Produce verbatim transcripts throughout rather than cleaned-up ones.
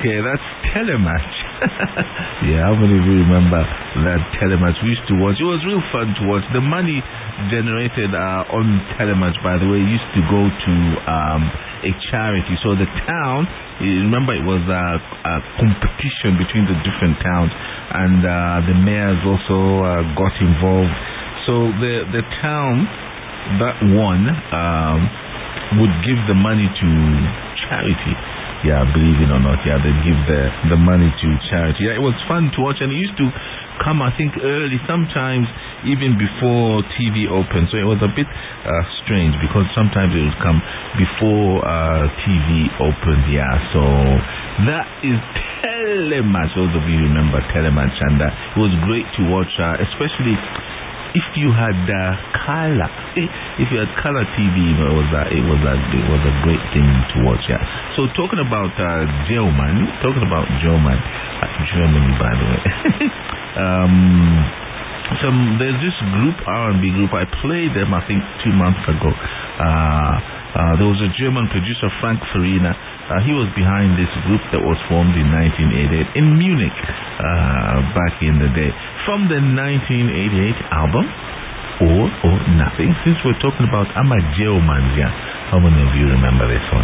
Okay, that's Telematch. Yeah, how many of you remember that Telematch we used to watch? It was real fun to watch. The money generated uh, on Telematch, by the way, used to go to um, a charity. So the town, you remember it was a, a competition between the different towns, and uh, the mayors also uh, got involved. So the, the town that won um, would give the money to charity. Yeah, believe it or not, yeah, they give the, the money to charity. Yeah, it was fun to watch, and it used to come, I think, early, sometimes even before T V opened. So it was a bit uh, strange, because sometimes it would come before uh, T V opened. Yeah, so that is Telematch. Those of you who remember Telematch, and uh, it was great to watch, uh, especially if you had uh, color, if you had color T V, you know, it was a, it was a, it was a great thing to watch. Yeah. So talking about uh, German, talking about German, uh, Germany, by the way. um, some there's this group R and B group. I played them, I think, two months ago. Uh, uh, there was a German producer, Frank Farina. Uh, he was behind this group that was formed in nineteen eighty-eight in Munich uh, back in the day. From the nineteen eighty-eight album, All or Nothing. Since we're talking about Amageo Manzia, how many of you remember this one?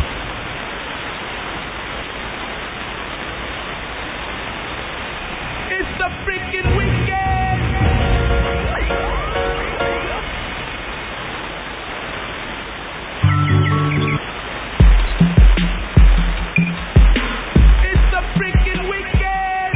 It's the freaking weekend! It's the freaking weekend!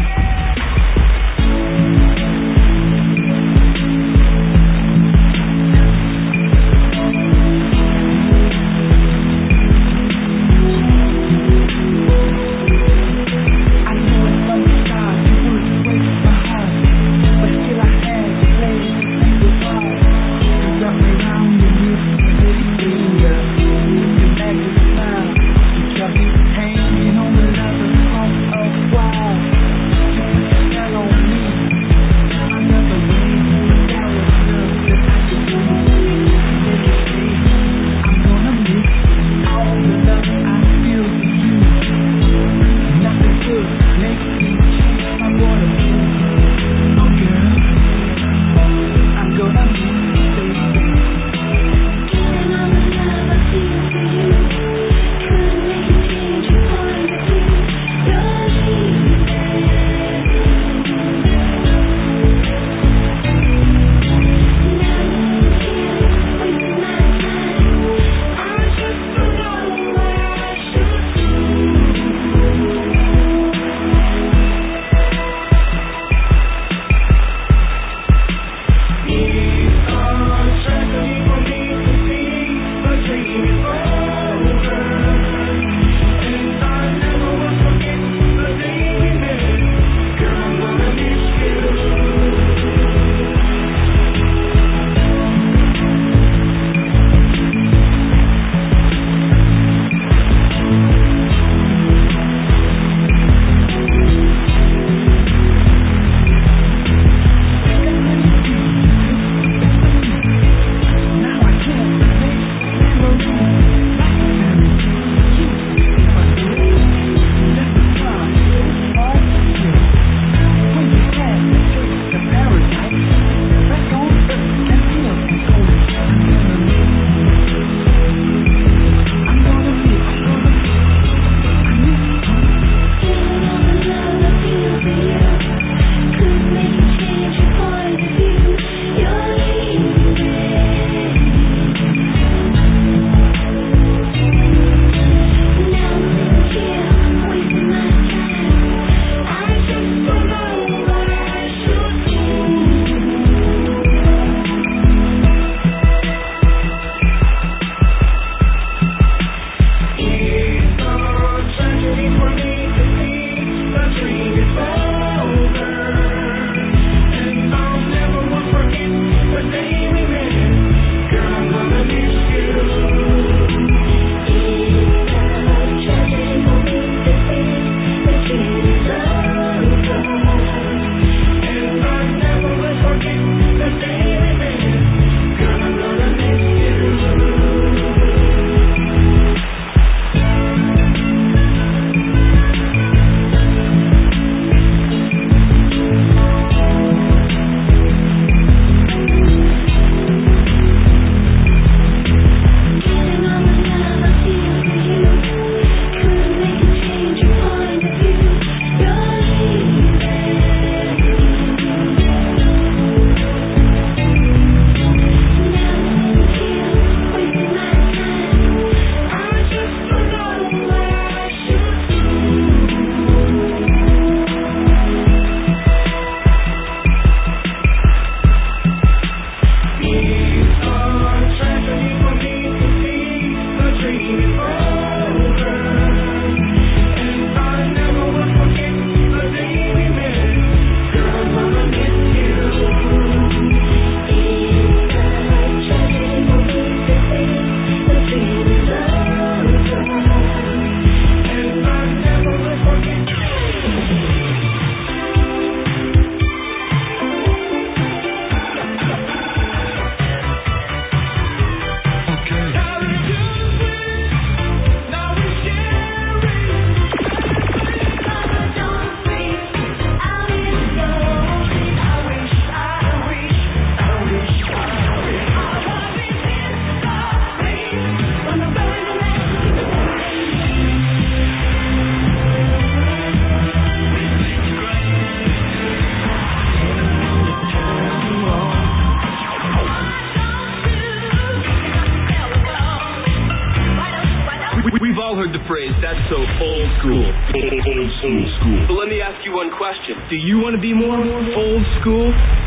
phrase, that's so old school. Old school. school. But let me ask you one question. Do you want to be more old school?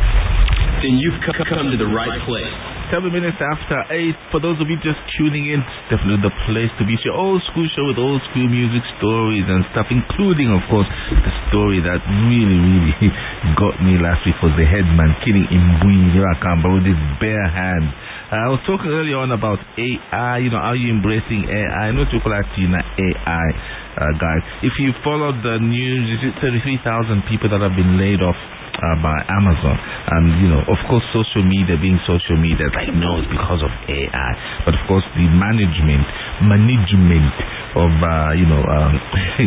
Then you've come to the right place. Seven minutes after eight. For those of you just tuning in, it's definitely the place to be. It's your old school show with old school music stories and stuff, including, of course, the story that really, really got me last week was the headman killing Imbui Nirakamba with his bare hands. I was talking earlier on about A I. You know, are you embracing A I? I know people are saying A I, uh, guys. If you followed the news, is it thirty-three thousand people that have been laid off Uh, by Amazon? And you know, of course, social media being social media, like, no, it's because of A I. But of course, the management management of uh, you know um,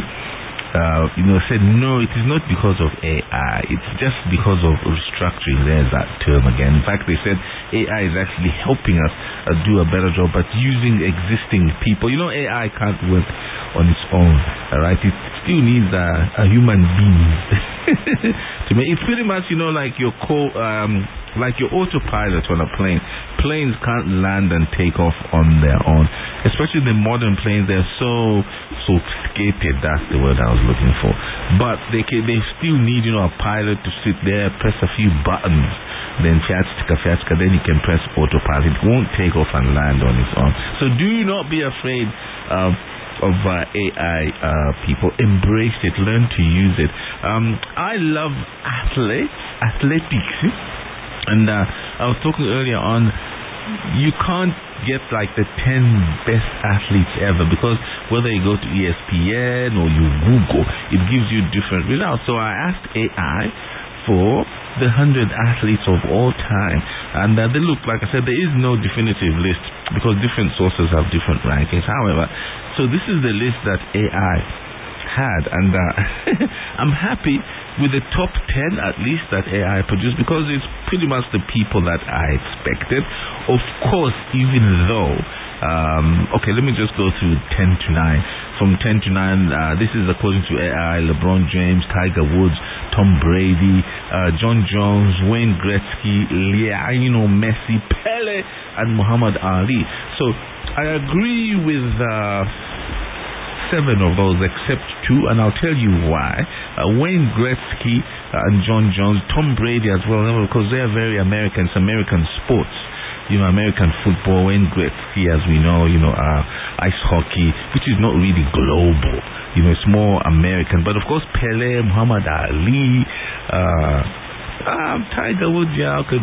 uh, you know said no, it is not because of A I. It's just because of restructuring. There's that term again. In fact, they said A I is actually helping us uh, do a better job, but using existing people. You know, A I can't work on its own. All right, it still needs uh, a human being. To me, it's pretty much, you know, like your co, um, like your autopilot on a plane. Planes can't land and take off on their own. Especially the modern planes, they're so sophisticated. That's the word I was looking for. But they can, they still need, you know, a pilot to sit there, press a few buttons, then fiatsika, fiatsika, then you can press autopilot. It won't take off and land on its own. So do not be afraid of. Um, of uh, A I uh, people. Embrace it, learn to use it. um, I love athletes athletics and uh, I was talking earlier on, you can't get like the ten best athletes ever, because whether you go to E S P N or you Google, it gives you different results. So I asked A I for the hundred athletes of all time, and uh, they look, like I said, there is no definitive list because different sources have different rankings. However, so this is the list that A I had, and uh, I'm happy with the top ten at least that A I produced, because it's pretty much the people that I expected. Of course, even though um, okay, let me just go through ten to nine. From ten to nine, uh, this is according to A I: LeBron James, Tiger Woods, Tom Brady, uh, John Jones, Wayne Gretzky, Lionel Messi, Pele, and Muhammad Ali. So I agree with uh, seven of those except two, and I'll tell you why. Uh, Wayne Gretzky uh, and John Jones, Tom Brady as well, because they are very American. It's American sports. You know, American football. Wayne Gretzky, as we know, you know, uh, ice hockey, which is not really global. You know, it's more American. But of course, Pele, Muhammad Ali, uh, uh, Tiger Woods, yeah, okay.